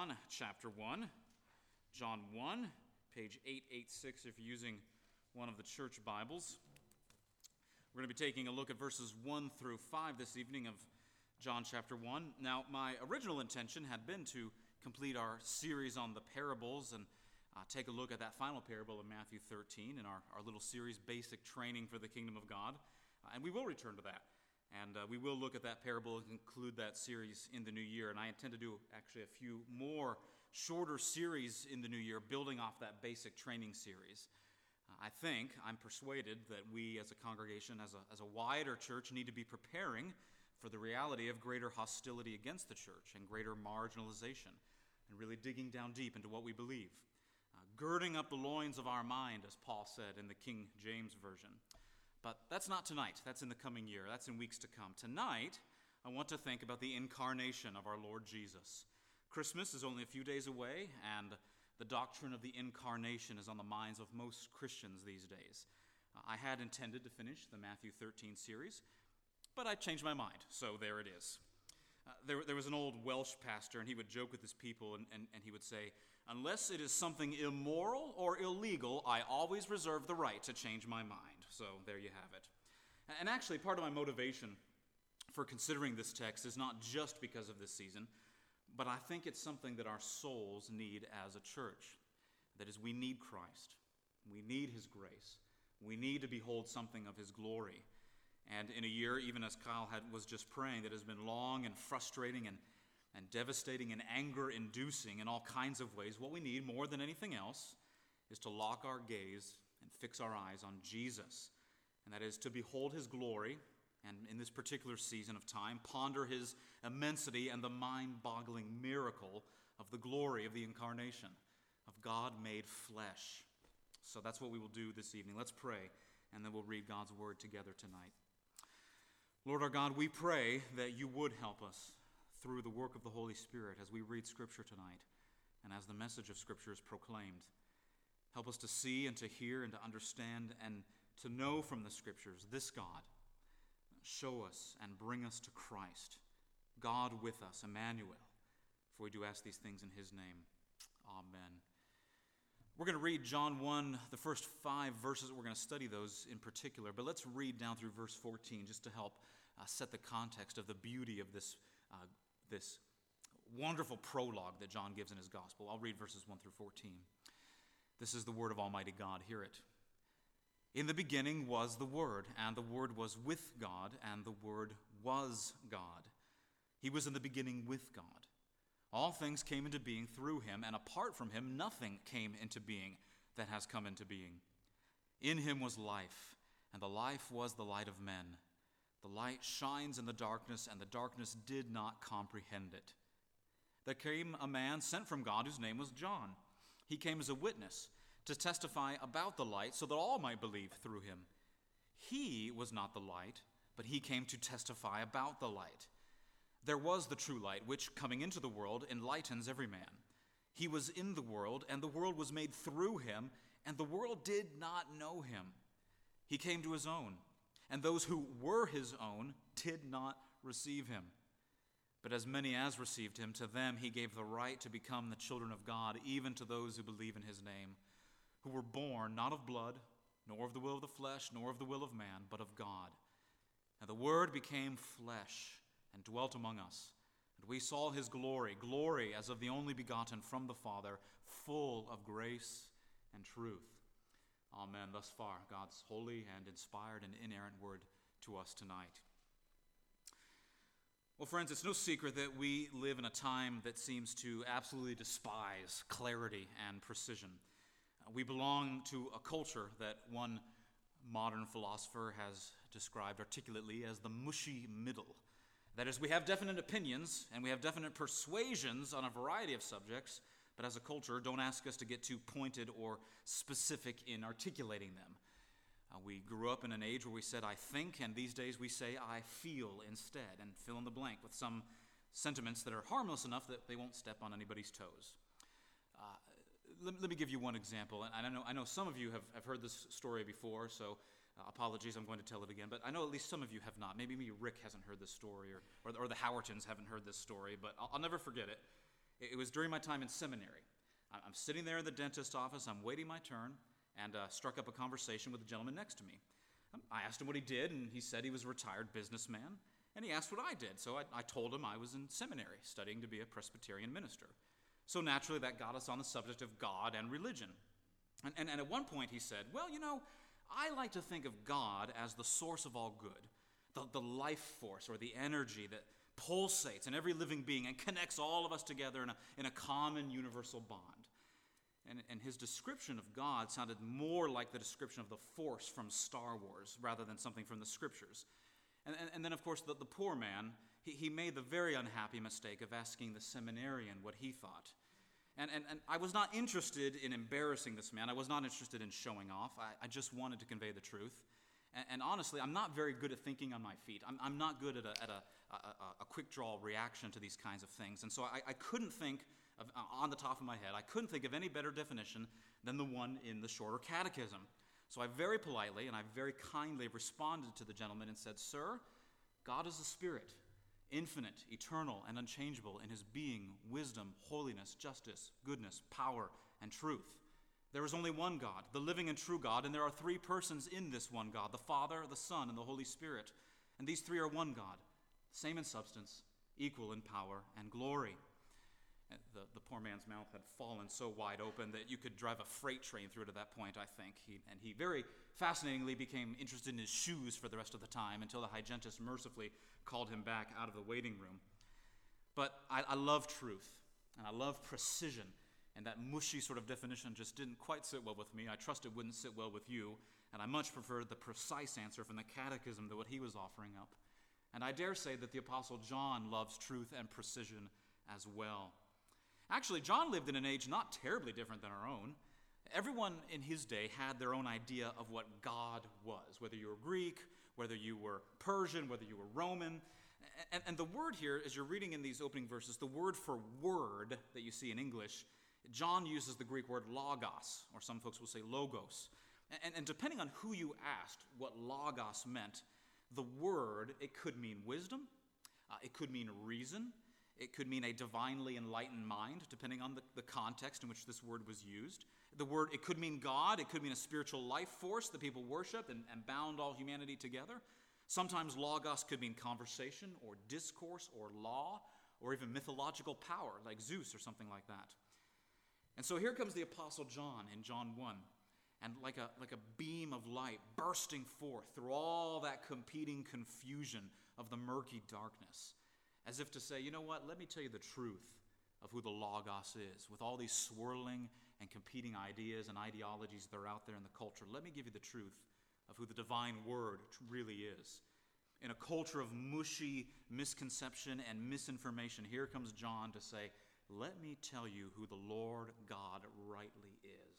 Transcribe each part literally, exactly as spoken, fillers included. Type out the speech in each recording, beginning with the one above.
John chapter one. John one, page eight eighty-six if you're using one of the church Bibles. We're going to be taking a look at verses one through five this evening of John chapter one. Now, my original intention had been to complete our series on the parables and uh, take a look at that final parable of Matthew thirteen in our, our little series, Basic Training for the Kingdom of God. Uh, and we will return to that. And uh, we will look at that parable and conclude that series in the new year. And I intend to do actually a few more shorter series in the new year, building off that basic training series. Uh, I think, I'm persuaded, that we as a congregation, as a, as a wider church, need to be preparing for the reality of greater hostility against the church and greater marginalization, and really digging down deep into what we believe. Uh, girding up the loins of our mind, as Paul said in the King James Version. But that's not tonight. That's in the coming year. That's in weeks to come. Tonight, I want to think about the incarnation of our Lord Jesus. Christmas is only a few days away, and the doctrine of the incarnation is on the minds of most Christians these days. Uh, I had intended to finish the Matthew thirteen series, but I changed my mind, so there it is. Uh, there, there was an old Welsh pastor, and he would joke with his people, and, and, and he would say, "Unless it is something immoral or illegal, I always reserve the right to change my mind." So there you have it. And actually, part of my motivation for considering this text is not just because of this season, but I think it's something that our souls need as a church. That is, we need Christ. We need His grace. We need to behold something of His glory. And in a year, even as Kyle had, was just praying, that has been long and frustrating and, and devastating and anger-inducing in all kinds of ways, what we need more than anything else is to lock our gaze and fix our eyes on Jesus. And that is to behold His glory, and in this particular season of time, ponder His immensity and the mind-boggling miracle of the glory of the incarnation, of God made flesh. So that's what we will do this evening. Let's pray, and then we'll read God's word together tonight. Lord our God, we pray that you would help us through the work of the Holy Spirit as we read Scripture tonight, and as the message of Scripture is proclaimed. Help us to see and to hear and to understand and to know from the Scriptures this God. Show us and bring us to Christ, God with us, Emmanuel. For we do ask these things in His name. Amen. We're going to read John one, the first five verses. We're going to study those in particular. But let's read down through verse fourteen just to help uh, set the context of the beauty of this, uh, this wonderful prologue that John gives in his gospel. I'll read verses one through fourteen. This is the word of Almighty God. Hear it. In the beginning was the Word, and the Word was with God, and the Word was God. He was in the beginning with God. All things came into being through Him, and apart from Him nothing came into being that has come into being. In Him was life, and the life was the light of men. The light shines in the darkness, and the darkness did not comprehend it. There came a man sent from God whose name was John. He came as a witness to testify about the light so that all might believe through him. He was not the light, but he came to testify about the light. There was the true light, which, coming into the world, enlightens every man. He was in the world, and the world was made through him, and the world did not know him. He came to his own, and those who were his own did not receive him. But as many as received him, to them he gave the right to become the children of God, even to those who believe in his name, who were born not of blood, nor of the will of the flesh, nor of the will of man, but of God. And the Word became flesh and dwelt among us. And we saw his glory, glory as of the only begotten from the Father, full of grace and truth. Amen. Thus far, God's holy and inspired and inerrant word to us tonight. Well, friends, it's no secret that we live in a time that seems to absolutely despise clarity and precision. Uh, we belong to a culture that one modern philosopher has described articulately as the mushy middle. That is, we have definite opinions and we have definite persuasions on a variety of subjects, but as a culture, don't ask us to get too pointed or specific in articulating them. Uh, we grew up in an age where we said, I think, and these days we say, I feel instead, and fill in the blank with some sentiments that are harmless enough that they won't step on anybody's toes. Uh, let, let me give you one example, and I know, I know some of you have, have heard this story before, so uh, apologies, I'm going to tell it again, but I know at least some of you have not. Maybe, maybe Rick hasn't heard this story, or, or, or the Howertons haven't heard this story, but I'll, I'll never forget it. It was during my time in seminary. I'm sitting there in the dentist's office, I'm waiting my turn, and uh, struck up a conversation with the gentleman next to me. I asked him what he did, and he said he was a retired businessman, and he asked what I did. So I, I told him I was in seminary, studying to be a Presbyterian minister. So naturally, that got us on the subject of God and religion. And, and, and at one point he said, well, you know, I like to think of God as the source of all good, the, the life force or the energy that pulsates in every living being and connects all of us together in a, in a common universal bond. And, and his description of God sounded more like the description of the Force from Star Wars rather than something from the Scriptures. And, and, and then, of course, the, the poor man, he, he made the very unhappy mistake of asking the seminarian what he thought. And, and, and I was not interested in embarrassing this man. I was not interested in showing off. I, I just wanted to convey the truth. And, and honestly, I'm not very good at thinking on my feet. I'm, I'm not good at, a, at a, a, a quick-draw reaction to these kinds of things. And so I, I couldn't think Of, uh, on the top of my head, I couldn't think of any better definition than the one in the Shorter Catechism. So I very politely and I very kindly responded to the gentleman and said, Sir, God is a spirit, infinite, eternal, and unchangeable in his being, wisdom, holiness, justice, goodness, power, and truth. There is only one God, the living and true God, and there are three persons in this one God, the Father, the Son, and the Holy Spirit. And these three are one God, same in substance, equal in power and glory. The, the poor man's mouth had fallen so wide open that you could drive a freight train through it at that point, I think. He, and he very fascinatingly became interested in his shoes for the rest of the time until the hygienist mercifully called him back out of the waiting room. But I, I love truth, and I love precision, and that mushy sort of definition just didn't quite sit well with me. I trust it wouldn't sit well with you, and I much preferred the precise answer from the Catechism to what he was offering up. And I dare say that the Apostle John loves truth and precision as well. Actually, John lived in an age not terribly different than our own. Everyone in his day had their own idea of what God was, whether you were Greek, whether you were Persian, whether you were Roman. And, and the word here, as you're reading in these opening verses, the word for word that you see in English, John uses the Greek word logos, or some folks will say logos. And, and depending on who you asked what logos meant, the word, it could mean wisdom, uh, it could mean reason, it could mean a divinely enlightened mind, depending on the, the context in which this word was used. The word, it could mean God. It could mean a spiritual life force that people worship and, and bound all humanity together. Sometimes logos could mean conversation or discourse or law or even mythological power like Zeus or something like that. And so here comes the Apostle John in John one, and like a, like a beam of light bursting forth through all that competing confusion of the murky darkness. As if to say, you know what, let me tell you the truth of who the Logos is. With all these swirling and competing ideas and ideologies that are out there in the culture, let me give you the truth of who the divine word really is. In a culture of mushy misconception and misinformation, here comes John to say, let me tell you who the Lord God rightly is.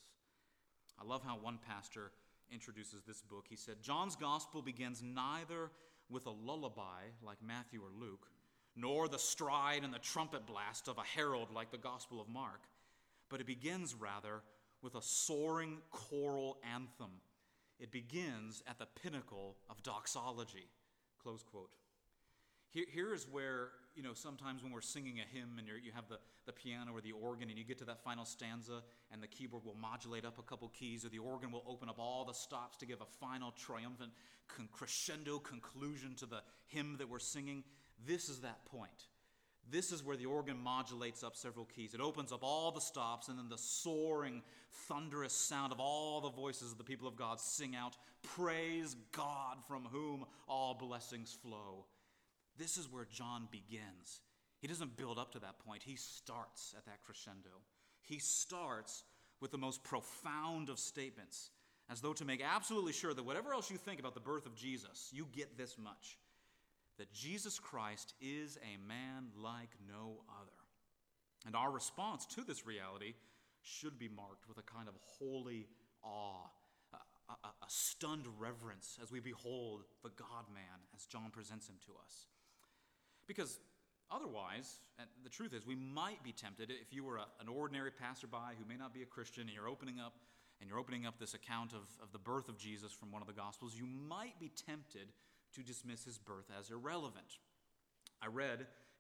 I love how one pastor introduces this book. He said, John's gospel begins neither with a lullaby like Matthew or Luke, nor the stride and the trumpet blast of a herald like the Gospel of Mark, but it begins, rather, with a soaring choral anthem. It begins at the pinnacle of doxology, close quote. Here, here is where, you know, sometimes when we're singing a hymn and you're, you have the, the piano or the organ and you get to that final stanza and the keyboard will modulate up a couple keys or the organ will open up all the stops to give a final triumphant con- crescendo conclusion to the hymn that we're singing. This is that point. This is where the organ modulates up several keys. It opens up all the stops, and then the soaring, thunderous sound of all the voices of the people of God sing out, praise God from whom all blessings flow. This is where John begins. He doesn't build up to that point. He starts at that crescendo. He starts with the most profound of statements, as though to make absolutely sure that whatever else you think about the birth of Jesus, you get this much. That Jesus Christ is a man like no other. And our response to this reality should be marked with a kind of holy awe, a, a, a stunned reverence as we behold the God-man as John presents him to us. Because otherwise, and the truth is, we might be tempted, if you were a, an ordinary passerby who may not be a Christian, and you're opening up and you're opening up this account of, of the birth of Jesus from one of the Gospels, you might be tempted to dismiss his birth as irrelevant. I read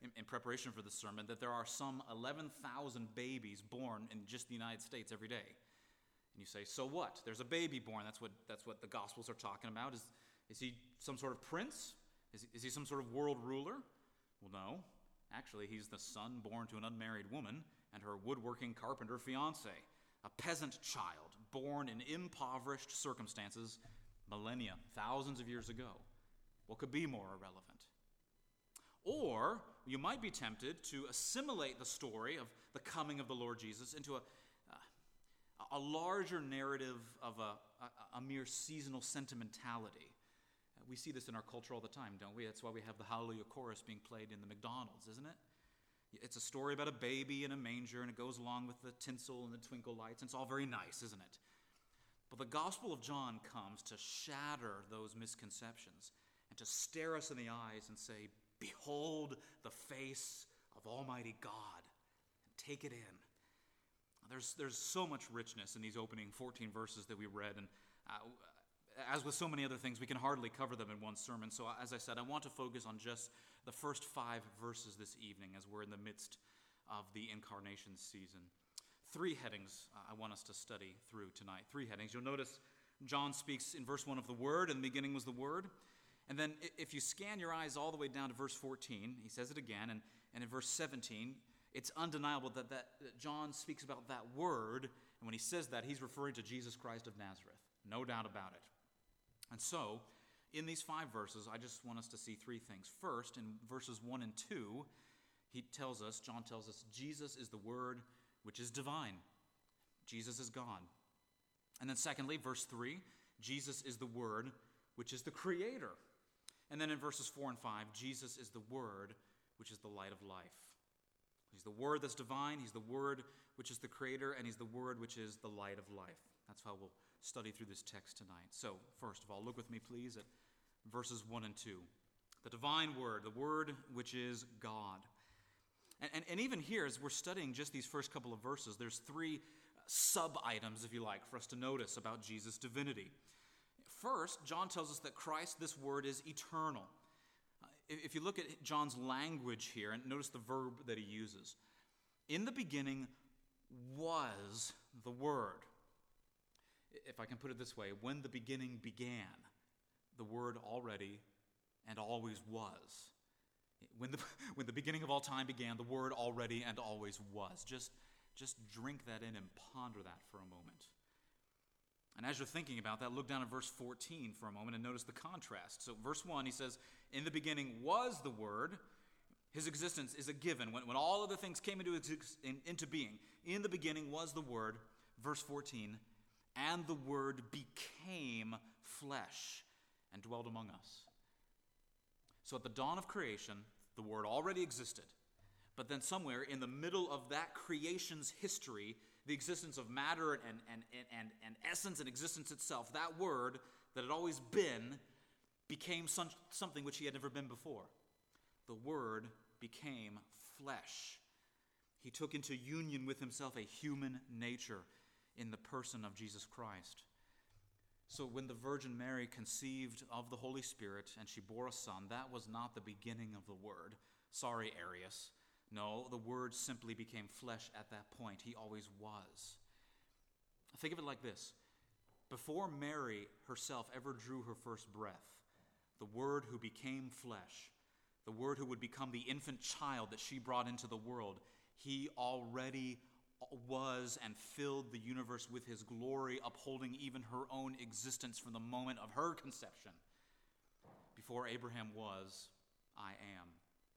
in, in preparation for this sermon that there are some eleven thousand babies born in just the United States every day. And you say, so what? There's a baby born. That's what that's what the Gospels are talking about. Is, is he some sort of prince? Is he, is he some sort of world ruler? Well, no. Actually, he's the son born to an unmarried woman and her woodworking carpenter fiancé, a peasant child born in impoverished circumstances millennia, thousands of years ago. What could be more irrelevant? Or you might be tempted to assimilate the story of the coming of the Lord Jesus into a, uh, a larger narrative of a, a, a mere seasonal sentimentality. Uh, we see this in our culture all the time, don't we? That's why we have the Hallelujah chorus being played in the McDonald's, isn't it? It's a story about a baby in a manger, and it goes along with the tinsel and the twinkle lights, and it's all very nice, isn't it? But the Gospel of John comes to shatter those misconceptions and to stare us in the eyes and say, behold the face of Almighty God, and take it in. There's, there's so much richness in these opening fourteen verses that we read, and uh, as with so many other things, we can hardly cover them in one sermon. So as I said, I want to focus on just the first five verses this evening as we're in the midst of the incarnation season. Three headings uh, I want us to study through tonight. Three headings. You'll notice John speaks in verse one of the Word, and the beginning was the Word. And then if you scan your eyes all the way down to verse fourteen, he says it again, and, and in verse seventeen, it's undeniable that, that, that John speaks about that Word, and when he says that, he's referring to Jesus Christ of Nazareth. No doubt about it. And so, in these five verses, I just want us to see three things. First, in verses one and two, he tells us, John tells us, Jesus is the Word which is divine. Jesus is God. And then secondly, verse three, Jesus is the Word which is the Creator. And then in verses four and five, Jesus is the Word which is the light of life. He's the Word that's divine, He's the Word which is the Creator, and He's the Word which is the light of life. That's how we'll study through this text tonight. So, first of all, look with me, please, at verses one and two. The divine Word, the Word which is God. And, and, and even here, as we're studying just these first couple of verses, there's three sub-items, if you like, for us to notice about Jesus' divinity. First, John tells us that Christ, this Word, is eternal. Uh, if, if you look at John's language here, and notice the verb that he uses. In the beginning was the Word. If I can put it this way, when the beginning began, the Word already and always was. When the, when the beginning of all time began, the Word already and always was. Just, just drink that in and ponder that for a moment. And as you're thinking about that, look down at verse fourteen for a moment and notice the contrast. So verse one, he says, in the beginning was the Word. His existence is a given. When, when all other things came into, in, into being, in the beginning was the Word. Verse fourteen, and the Word became flesh and dwelled among us. So at the dawn of creation, the Word already existed. But then somewhere in the middle of that creation's history, the existence of matter and, and, and, and, and essence and existence itself, that Word that had always been, became some, something which he had never been before. The Word became flesh. He took into union with himself a human nature in the person of Jesus Christ. So when the Virgin Mary conceived of the Holy Spirit and she bore a son, that was not the beginning of the Word. Sorry, Arius. No, the Word simply became flesh at that point. He always was. Think of it like this. Before Mary herself ever drew her first breath, the Word who became flesh, the Word who would become the infant child that she brought into the world, he already was and filled the universe with his glory, upholding even her own existence from the moment of her conception. Before Abraham was, I am.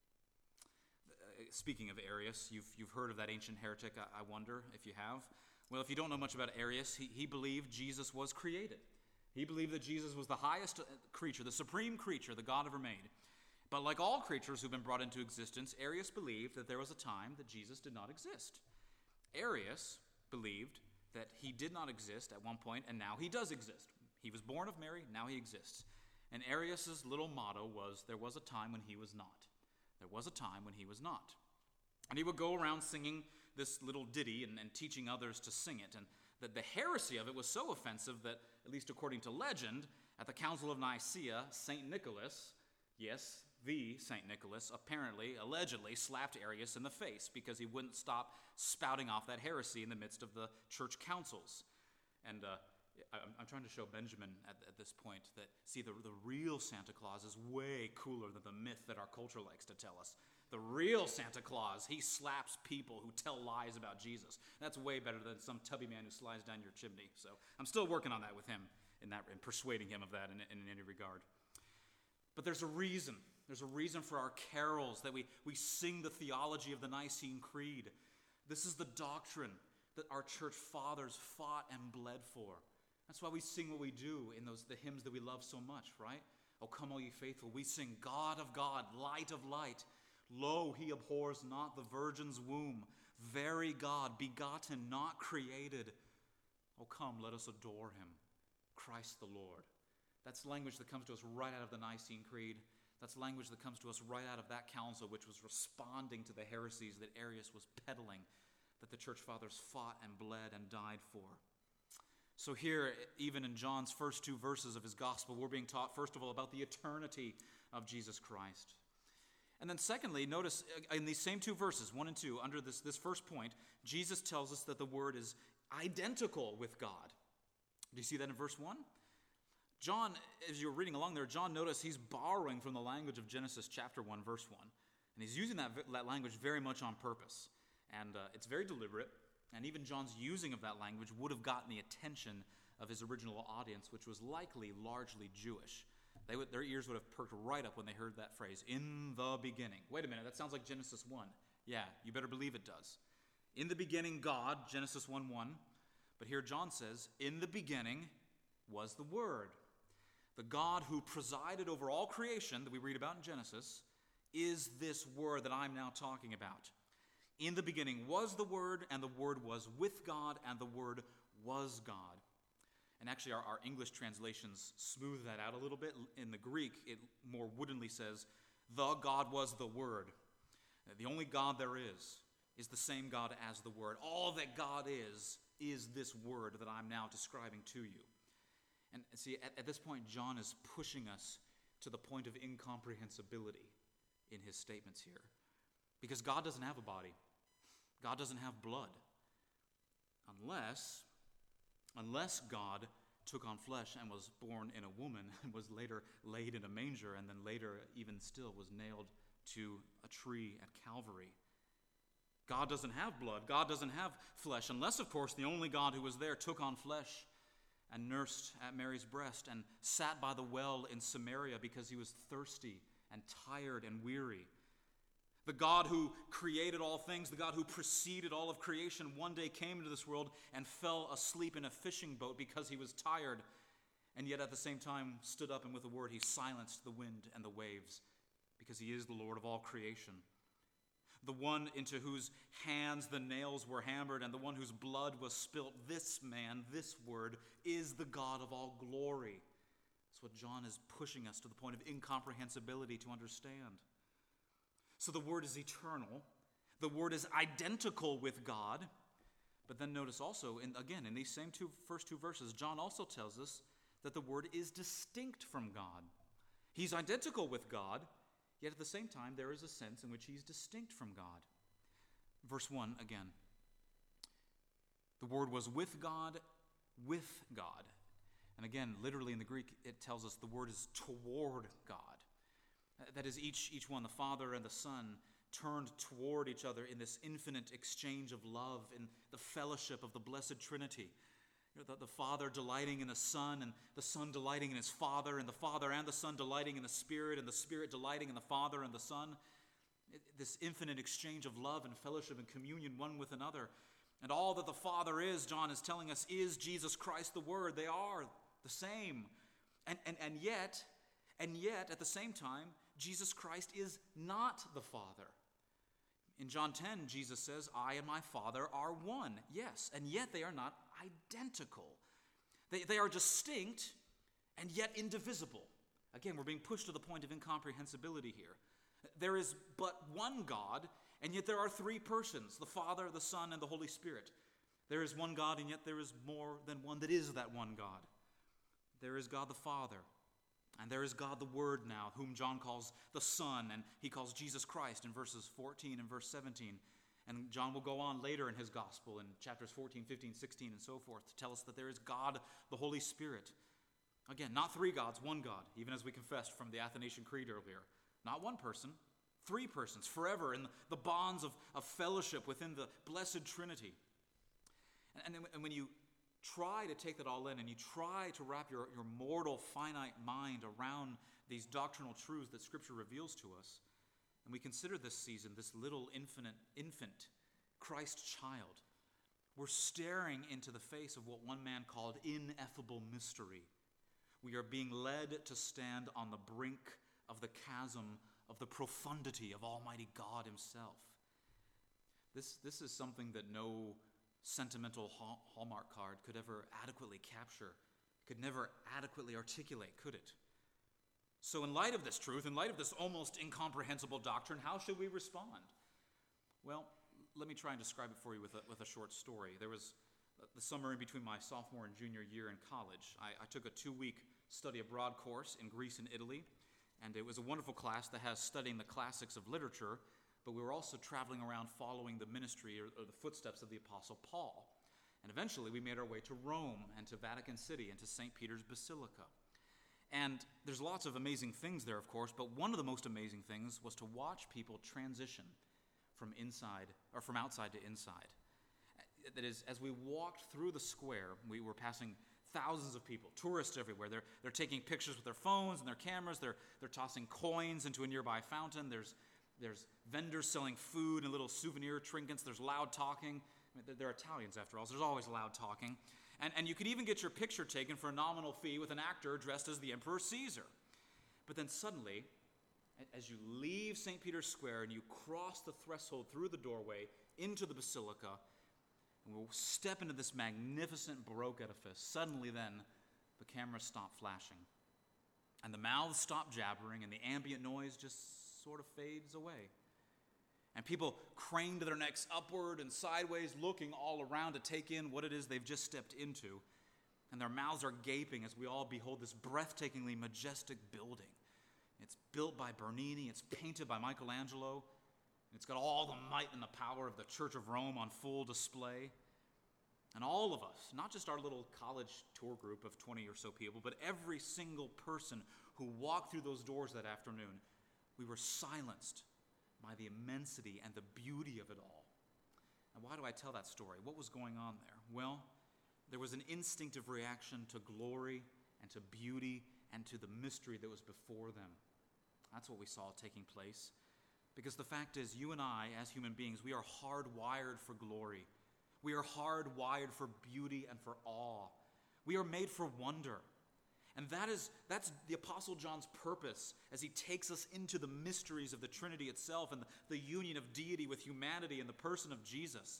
Speaking of Arius, you've, you've heard of that ancient heretic, I, I wonder if you have. Well, if you don't know much about Arius, he, he believed Jesus was created. He believed that Jesus was the highest creature, the supreme creature that God ever made. But like all creatures who've been brought into existence, Arius believed that there was a time that Jesus did not exist. Arius believed that he did not exist at one point, and now he does exist. He was born of Mary, now he exists. And Arius' little motto was, there was a time when he was not. There was a time when he was not. And he would go around singing this little ditty and, and teaching others to sing it. And the, the heresy of it was so offensive that, at least according to legend, at the Council of Nicaea, Saint Nicholas, yes, the Saint Nicholas, apparently, allegedly, slapped Arius in the face because he wouldn't stop spouting off that heresy in the midst of the church councils. And uh, I'm, I'm trying to show Benjamin at, at this point that, see, the, the real Santa Claus is way cooler than the myth that our culture likes to tell us. The real Santa Claus, he slaps people who tell lies about Jesus. That's way better than some tubby man who slides down your chimney. So I'm still working on that with him, in that, in persuading him of that in, in any regard. But there's a reason. There's a reason for our carols, that we, we sing the theology of the Nicene Creed. This is the doctrine that our church fathers fought and bled for. That's why we sing what we do in those the hymns that we love so much, right? O come, all ye faithful. We sing, God of God, light of light. Lo, he abhors not the virgin's womb. Very God, begotten, not created. O come, let us adore him. Christ the Lord. That's language that comes to us right out of the Nicene Creed. That's language that comes to us right out of that council, which was responding to the heresies that Arius was peddling, that the church fathers fought and bled and died for. So here, even in John's first two verses of his gospel, we're being taught, first of all, about the eternity of Jesus Christ. And then secondly, notice in these same two verses, one and two, under this, this first point, Jesus tells us that the Word is identical with God. Do you see that in verse one? John, as you're reading along there, John, notice he's borrowing from the language of Genesis chapter one, verse one. And he's using that, that language very much on purpose. And uh, it's very deliberate. And even John's using of that language would have gotten the attention of his original audience, which was likely largely Jewish. They would, their ears would have perked right up when they heard that phrase, in the beginning. Wait a minute, that sounds like Genesis one. Yeah, you better believe it does. In the beginning, God, Genesis one one. But here John says, in the beginning was the Word. The God who presided over all creation that we read about in Genesis is this Word that I'm now talking about. In the beginning was the Word, and the Word was with God, and the Word was God. And actually, our, our English translations smooth that out a little bit. In the Greek, it more woodenly says, the God was the Word. The only God there is is the same God as the Word. All that God is, is this Word that I'm now describing to you. And see, at, at this point, John is pushing us to the point of incomprehensibility in his statements here. Because God doesn't have a body. God doesn't have blood. Unless, unless God took on flesh and was born in a woman and was later laid in a manger and then later, even still, was nailed to a tree at Calvary. God doesn't have blood. God doesn't have flesh. Unless, of course, the only God who was there took on flesh and nursed at Mary's breast and sat by the well in Samaria because he was thirsty and tired and weary. The God who created all things, the God who preceded all of creation, one day came into this world and fell asleep in a fishing boat because he was tired, and yet at the same time stood up and with a word he silenced the wind and the waves because he is the Lord of all creation. The one into whose hands the nails were hammered and the one whose blood was spilt, this man, this Word, is the God of all glory. That's what John is pushing us to the point of incomprehensibility to understand. So the Word is eternal. The Word is identical with God. But then notice also, in, again, in these same two first two verses, John also tells us that the Word is distinct from God. He's identical with God, yet at the same time, there is a sense in which he's distinct from God. Verse one, again. The Word was with God, with God. And again, literally in the Greek, it tells us the Word is toward God. That is, each, each one, the Father and the Son, turned toward each other in this infinite exchange of love, in the fellowship of the Blessed Trinity. You know, the, the Father delighting in the Son, and the Son delighting in his Father, and the Father and the Son delighting in the Spirit, and the Spirit delighting in the Father and the Son. It, this infinite exchange of love and fellowship and communion one with another. And all that the Father is, John is telling us, is Jesus Christ the Word. They are the same. And, and, and yet, and yet, at the same time, Jesus Christ is not the Father. In John ten, Jesus says, I and my Father are one. Yes, and yet they are not identical. They, they are distinct and yet indivisible. Again, we're being pushed to the point of incomprehensibility here. There is but one God, and yet there are three persons, the Father, the Son, and the Holy Spirit. There is one God, and yet there is more than one that is that one God. There is God the Father, And there is God the Word now, whom John calls the Son, and he calls Jesus Christ in verses fourteen and verse seventeen. And John will go on later in his gospel in chapters fourteen, fifteen, sixteen, and so forth to tell us that there is God the Holy Spirit. Again, not three gods, one God, even as we confessed from the Athanasian Creed earlier. Not one person, three persons, forever in the bonds of, of fellowship within the blessed Trinity. And, and, and when you try to take that all in and you try to wrap your, your mortal, finite mind around these doctrinal truths that Scripture reveals to us, and we consider this season, this little infinite infant, Christ child, we're staring into the face of what one man called ineffable mystery. We are being led to stand on the brink of the chasm of the profundity of Almighty God himself. This, this is something that no sentimental Hallmark card could ever adequately capture, could never adequately articulate, could it? So in light of this truth, in light of this almost incomprehensible doctrine, how should we respond? Well, let me try and describe it for you with a, with a short story. There was the summer in between my sophomore and junior year in college. I, I took a two-week study abroad course in Greece and Italy, and it was a wonderful class that has studying the classics of literature, but we were also traveling around following the ministry or, or the footsteps of the Apostle Paul. And eventually we made our way to Rome and to Vatican City and to Saint Peter's Basilica. And there's lots of amazing things there, of course, but one of the most amazing things was to watch people transition from inside or from outside to inside. That is, as we walked through the square, we were passing thousands of people, tourists everywhere. They're, they're taking pictures with their phones and their cameras. They're, they're tossing coins into a nearby fountain. There's, there's vendors selling food and little souvenir trinkets. There's loud talking. I mean, they're, they're Italians, after all, so there's always loud talking. And, and you could even get your picture taken for a nominal fee with an actor dressed as the Emperor Caesar. But then suddenly, as you leave Saint Peter's Square and you cross the threshold through the doorway into the basilica, and we'll step into this magnificent Baroque edifice, suddenly then the cameras stop flashing. And the mouths stop jabbering, and the ambient noise just sort of fades away. And people crane to their necks upward and sideways, looking all around to take in what it is they've just stepped into. And their mouths are gaping as we all behold this breathtakingly majestic building. It's built by Bernini, it's painted by Michelangelo, it's got all the might and the power of the Church of Rome on full display. And all of us, not just our little college tour group of twenty or so people, but every single person who walked through those doors that afternoon, we were silenced by the immensity and the beauty of it all. And why do I tell that story? What was going on there? Well, there was an instinctive reaction to glory and to beauty and to the mystery that was before them. That's what we saw taking place. Because the fact is, you and I, as human beings, we are hardwired for glory. We are hardwired for beauty and for awe. We are made for wonder. And that is, that's the Apostle John's purpose as he takes us into the mysteries of the Trinity itself and the, the union of deity with humanity in the person of Jesus.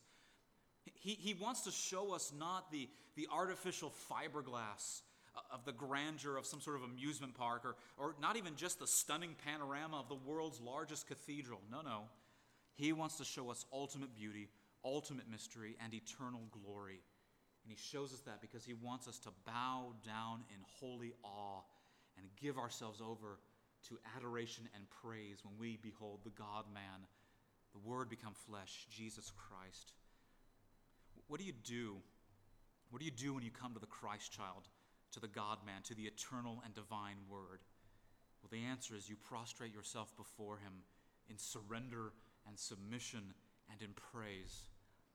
He, he wants to show us not the, the artificial fiberglass of the grandeur of some sort of amusement park, or, or not even just the stunning panorama of the world's largest cathedral. No, no. He wants to show us ultimate beauty, ultimate mystery, and eternal glory. And he shows us that because he wants us to bow down in holy awe and give ourselves over to adoration and praise when we behold the God-man, the Word become flesh, Jesus Christ. What do you do? What do you do when you come to the Christ child, to the God-man, to the eternal and divine Word? Well, the answer is you prostrate yourself before him in surrender and submission and in praise.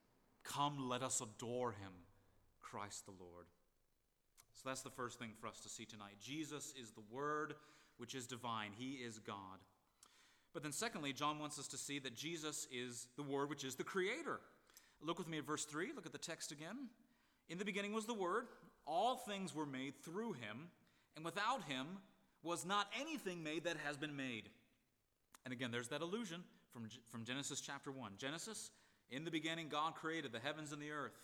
Come, let us adore him, Christ the Lord. So that's the first thing for us to see tonight. Jesus is the Word, which is divine. He is God. But then secondly, John wants us to see that Jesus is the Word, which is the Creator. Look with me at verse three. Look at the text again. In the beginning was the Word. All things were made through him, and without him was not anything made that has been made. And again, there's that allusion from, from Genesis chapter one. Genesis, in the beginning, God created the heavens and the earth.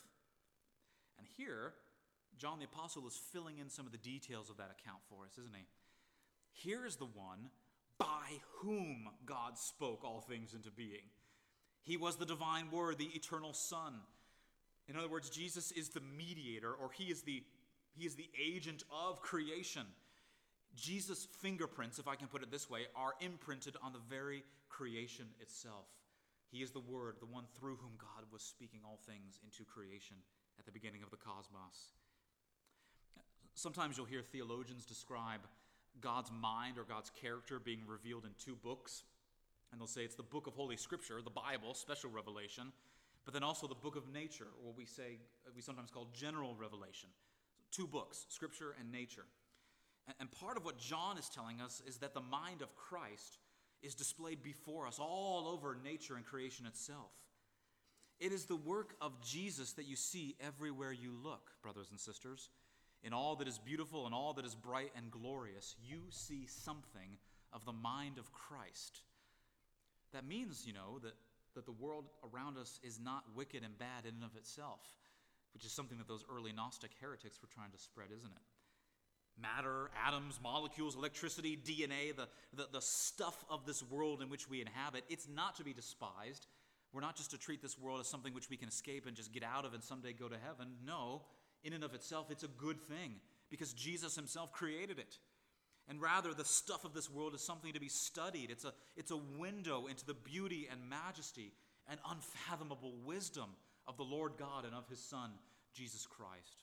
And here, John the Apostle is filling in some of the details of that account for us, isn't he? Here is the one by whom God spoke all things into being. He was the divine Word, the eternal Son. In other words, Jesus is the mediator, or he is the, he is the agent of creation. Jesus' fingerprints, if I can put it this way, are imprinted on the very creation itself. He is the Word, the one through whom God was speaking all things into creation at the beginning of the cosmos. Sometimes you'll hear theologians describe God's mind or God's character being revealed in two books. And they'll say it's the book of Holy Scripture, the Bible, special revelation, but then also the book of nature, or what we say, we sometimes call general revelation. Two books, Scripture and nature. And part of what John is telling us is that the mind of Christ is displayed before us all over nature and creation itself. It is the work of Jesus that you see everywhere you look, brothers and sisters. In all that is beautiful and all that is bright and glorious, you see something of the mind of Christ. That means, you know, that, that the world around us is not wicked and bad in and of itself, which is something that those early Gnostic heretics were trying to spread, isn't it? Matter, atoms, molecules, electricity, D N A, the, the, the stuff of this world in which we inhabit, it's not to be despised. We're not just to treat this world as something which we can escape and just get out of and someday go to heaven. No, in and of itself, it's a good thing because Jesus himself created it. And rather, the stuff of this world is something to be studied. It's a, it's a window into the beauty and majesty and unfathomable wisdom of the Lord God and of his Son, Jesus Christ.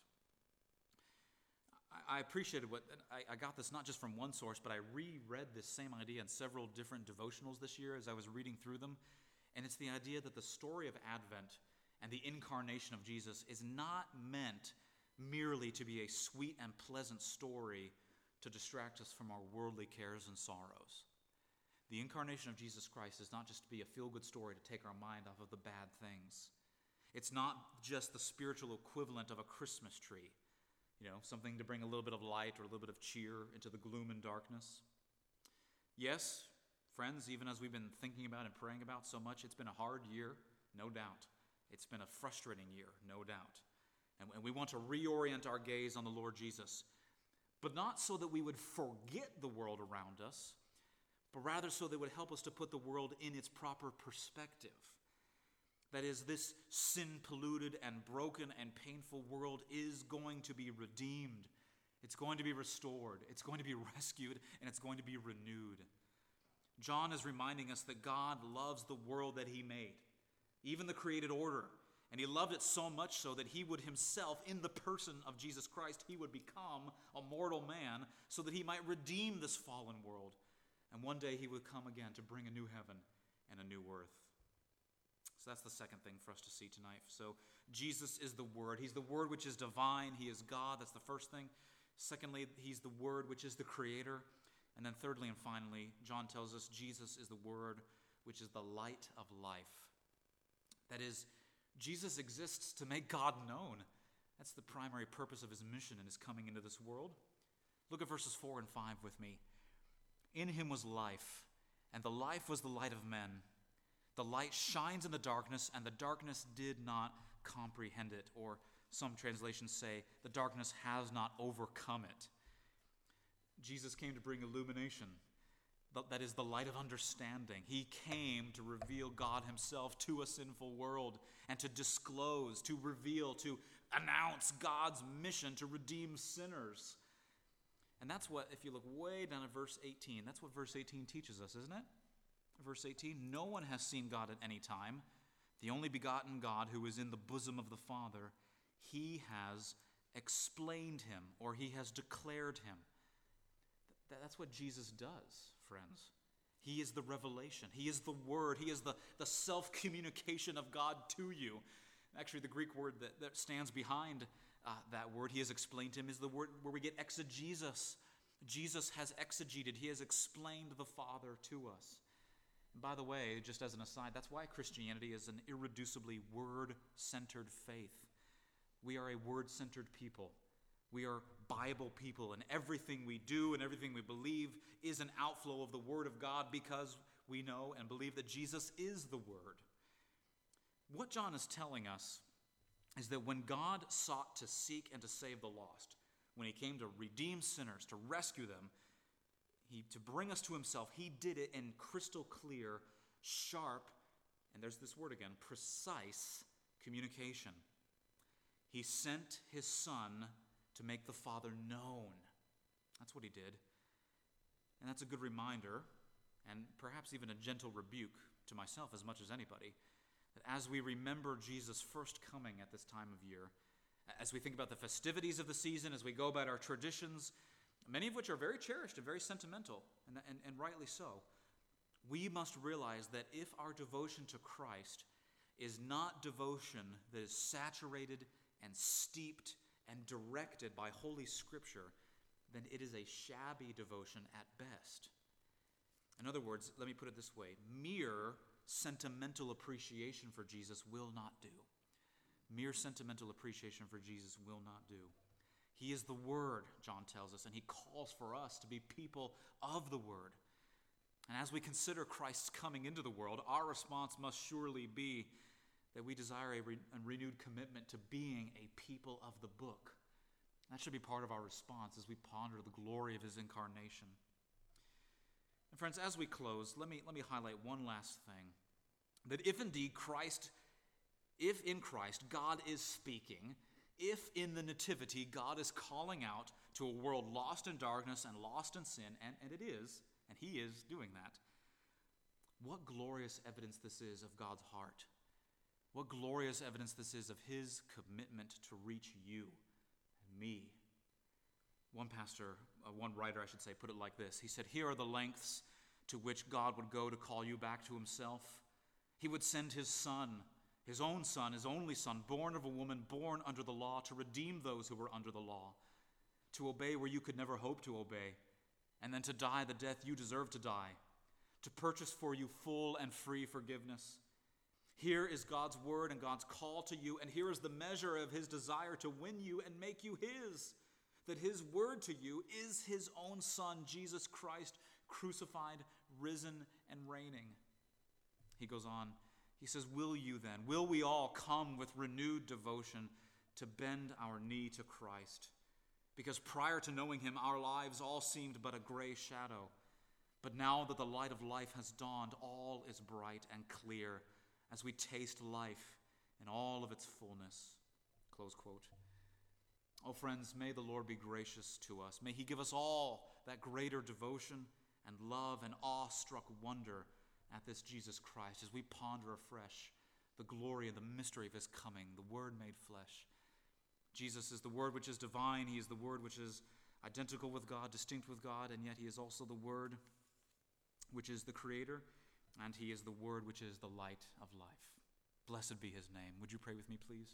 I appreciated what, I, I got this not just from one source, but I reread this same idea in several different devotionals this year as I was reading through them. And it's the idea that the story of Advent and the incarnation of Jesus is not meant merely to be a sweet and pleasant story to distract us from our worldly cares and sorrows. The incarnation of Jesus Christ is not just to be a feel-good story to take our mind off of the bad things. It's not just the spiritual equivalent of a Christmas tree. You know, something to bring a little bit of light or a little bit of cheer into the gloom and darkness. Yes, friends, even as we've been thinking about and praying about so much, it's been a hard year, no doubt. It's been a frustrating year, no doubt. And, and we want to reorient our gaze on the Lord Jesus, but not so that we would forget the world around us, but rather so that it would help us to put the world in its proper perspective. That is, this sin-polluted and broken and painful world is going to be redeemed. It's going to be restored. It's going to be rescued, and it's going to be renewed. John is reminding us that God loves the world that he made, even the created order. And he loved it so much so that he would himself, in the person of Jesus Christ, he would become a mortal man so that he might redeem this fallen world. And one day he would come again to bring a new heaven and a new earth. So that's the second thing for us to see tonight. So Jesus is the Word. He's the Word which is divine. He is God. That's the first thing. Secondly, he's the Word which is the Creator. And then thirdly and finally, John tells us Jesus is the Word which is the light of life. That is, Jesus exists to make God known. That's the primary purpose of his mission and his coming into this world. Look at verses four and five with me. In him was life, and the life was the light of men. The light shines in the darkness, and the darkness did not comprehend it. Or some translations say, the darkness has not overcome it. Jesus came to bring illumination. That is the light of understanding. He came to reveal God himself to a sinful world and to disclose, to reveal, to announce God's mission to redeem sinners. And that's what, if you look way down at verse eighteen, that's what verse eighteen teaches us, isn't it? Verse eighteen, no one has seen God at any time. The only begotten God who is in the bosom of the Father, he has explained him, or he has declared him. That's what Jesus does, friends. He is the revelation. He is the Word. He is the, the self-communication of God to you. Actually, the Greek word that, that stands behind uh, that word, he has explained him, is the word where we get exegesis. Jesus has exegeted. He has explained the Father to us. And by the way, just as an aside, that's why Christianity is an irreducibly word-centered faith. We are a word-centered people. We are Bible people, and everything we do and everything we believe is an outflow of the Word of God because we know and believe that Jesus is the Word. What John is telling us is that when God sought to seek and to save the lost, when he came to redeem sinners, to rescue them, he, to bring us to himself, he did it in crystal clear, sharp, and there's this word again, precise communication. He sent his Son to make the Father known. That's what he did. And that's a good reminder, and perhaps even a gentle rebuke to myself as much as anybody, that as we remember Jesus' first coming at this time of year, as we think about the festivities of the season, as we go about our traditions, many of which are very cherished and very sentimental, and, and, and rightly so, we must realize that if our devotion to Christ is not devotion that is saturated and steeped and directed by Holy Scripture, then it is a shabby devotion at best. In other words, let me put it this way: mere sentimental appreciation for Jesus will not do. Mere sentimental appreciation for Jesus will not do. He is the Word, John tells us, and he calls for us to be people of the Word. And as we consider Christ's coming into the world, our response must surely be that we desire a, re- a renewed commitment to being a people of the book. That should be part of our response as we ponder the glory of his incarnation. And friends, as we close, let me, let me highlight one last thing. That if indeed Christ, if in Christ God is speaking, if in the nativity God is calling out to a world lost in darkness and lost in sin, and, and it is, and he is doing that, what glorious evidence this is of God's heart. What glorious evidence this is of his commitment to reach you and me. One pastor, uh, one writer I should say, put it like this. He said, "Here are the lengths to which God would go to call you back to himself. He would send his son, his own son, his only son, born of a woman, born under the law, to redeem those who were under the law, to obey where you could never hope to obey, and then to die the death you deserve to die, to purchase for you full and free forgiveness. Here is God's word and God's call to you, and here is the measure of his desire to win you and make you his, that his word to you is his own Son, Jesus Christ, crucified, risen, and reigning." He goes on, he says, "Will you then, will we all come with renewed devotion to bend our knee to Christ? Because prior to knowing him, our lives all seemed but a gray shadow. But now that the light of life has dawned, all is bright and clear as we taste life in all of its fullness." Close quote. Oh, friends, may the Lord be gracious to us. May he give us all that greater devotion and love and awe-struck wonder at this Jesus Christ as we ponder afresh the glory and the mystery of his coming, the Word made flesh. Jesus is the Word which is divine. He is the Word which is identical with God, distinct with God, and yet he is also the Word which is the Creator, and he is the Word which is the light of life. Blessed be his name. Would you pray with me, please?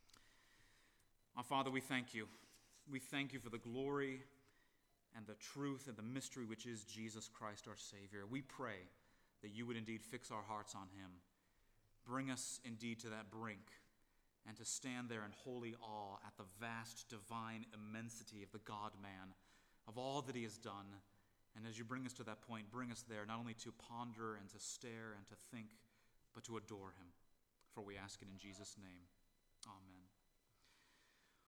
Our Father, we thank you. We thank you for the glory and the truth and the mystery which is Jesus Christ our Savior. We pray that you would indeed fix our hearts on him. Bring us indeed to that brink, and to stand there in holy awe at the vast divine immensity of the God-man, of all that he has done. And as you bring us to that point, bring us there not only to ponder and to stare and to think, but to adore him. For we ask it in Jesus' name. Amen.